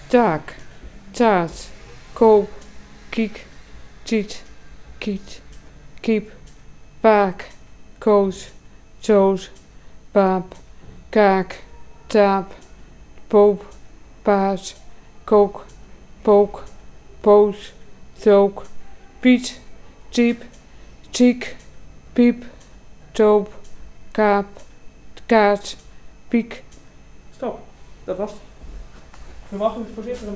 taak, taart, koop, kiek, tiet, kiet, kiep, paak, koos, toos, paap, kaak, taap, poop, paas, kook, pook, poos, took, piet, tiep, tiek, piep, toop, kaap, kaart, piek. Stop. Dat was het. We wachten voorzichtig